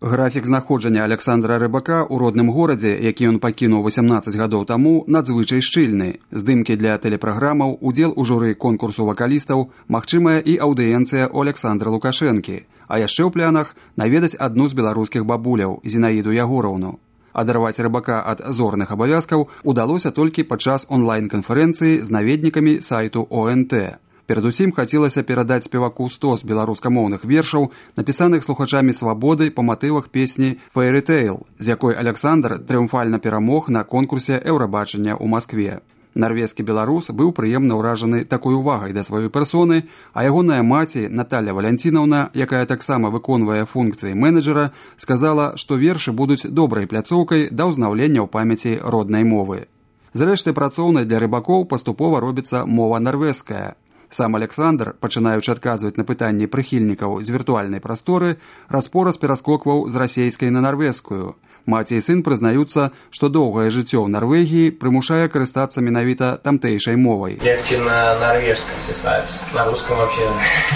Графік знаходжання Александра Рыбака ў родным горадзе, які ён пакінуў 18 гадоў таму, надзвычай шчыльны. Здымкі для тэлепраграмаў, удзел у журы конкурсу вакалістаў, магчымая і аўдыенцыя ў Александра Лукашэнкі. А яшчэ ў планах наведаць адну з беларускіх бабуляў, Зінаіду Ягораўну. Адарваць Рыбака ад зорных абавязкаў удалося толькі падчас онлайн-канферэнцыі з наведнікамі сайту ОНТ. Перадусім хацелася перадаць спеваку 100 з беларускамоўных вершаў, напісаных слухачамі «Свабоды» па матывах песні «Fairy Tale», з якой Александр трыумфальна перамог на конкурсе Еўрабачання ў Маскве. Нарвежскі беларус быў прыемна ўражаны такой увагай да сваёй персоны, а ягоная маці Наталья Валянцінаўна, якая таксама выконвае функцыі менеджера, сказала, што вершы будуць добрай пляцоўкай да ўзнаўлення ў памяці роднай мовы. Зрэшты, працоўнай для рыбакоў паступова робіцца мова нарвежская. Сам Александр, пачынаючы адказваць на пытанні прыхільнікаў з віртуальнай прасторы, раз-пораз пераскокваў з расейскай на нарвежскую. Маці і сын прызнаюцца, што доўгае жыццё ў Нарвегіі прымушае карыстацца менавіта тамтэйшай мовай. Легче на норвежском писать, на русском вообще,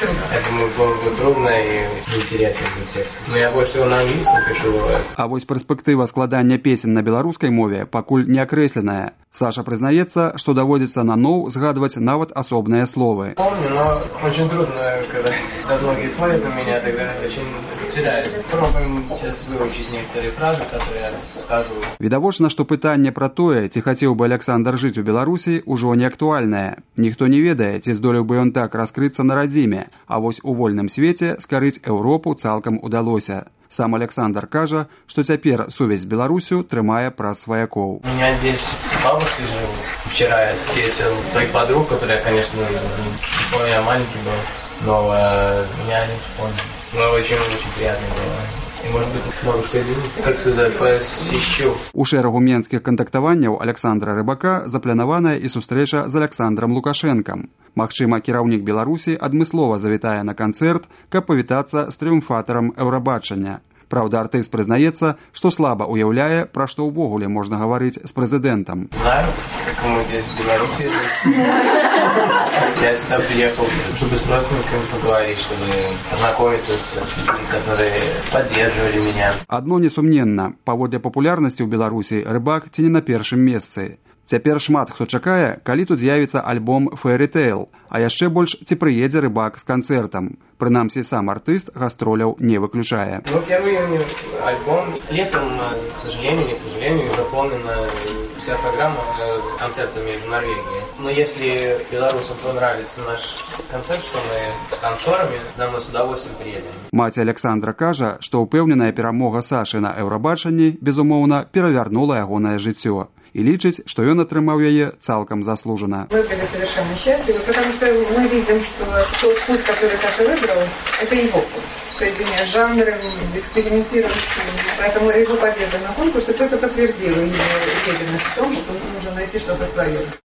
я думаю, было бы трудно и интересно будет текст. Но я больше всего на английском пишу. А вось перспектыва складання песен на беларускай мове пакуль не акрэсленая. Саша прызнаецца, што даводзіцца наноў згадваць нават асобныя словы. Помню, но очень трудно, когда многие смотрят на меня, тогда очень теряюсь. Пробуем сейчас выучить некоторые фразы, которые я скажу. Відавочна, што пытанне пра тое, ці хацеў бы Александр жыць у Беларусі, ужо не актуальнае. Ніхто не ведае, ці здолеў бы ён так раскрыцца на радзіме, а вось у вольным свеце скарыць Еўропу цалкам удалося. Сам Александр кажа, што цяпер сувязь з Беларусю трымае праз сваякоў. У меня здесь бабушка жила. Вчера я встретил твоих подруг, которые, конечно, помню, я маленький был, но меня не вспомнил. Но очень приятно было. И, может быть, бабушка извини, как сказать, посещу. У шэрагу менскіх кантактаванняў Александра Рыбака запланаваная і сустрэча з Александром Лукашэнкам. Магчыма, кіраўнік Беларусі адмыслова завітае на канцэрт, каб павітацца з трыумфатарам Еўрабачання. Праўда, артыст прызнаецца, што слаба уяўляе, пра што ўвогуле можна гаварыць з прэзідэнтам. Знаю, как мы здесь в Беларуси. Я сюда приехал, чтобы с родственниками поговорить, чтобы познакомиться с людьми, которые поддерживали меня. Адно несумненна, паводле папулярнасці ў Беларусі Рыбак ці не на першым месцы. Цяпер шмат хто чакае, калі тут з'явіцца альбом Fairy Tale, а яшчэ больш ці прыедзе Рыбак з канцэртам. Прынамсі, сам артыст гастроляў не выключае. Ну, первый альбом летом, к сожалению, заполнена вся программа концертами в Норвегии. Но если белорусам понравится наш концерт, что мы с танцорами, нам с удовольствием приедем. Маці Александра кажа, што ўпэўненая перамога Сашы на Еўрабачанні, безумоўна, перавярнула ягонае жыццё. И лічыць, што ён атрымаў яе цалком заслуженно. Мы были совершенно счастливы, потому что мы видим, что тот путь, который Саша выбрал, это его путь. Соединять жанры, экспериментировать с ним. Поэтому его победа на конкурсе только подтвердила его уверенность в том, что нужно найти что-то свое.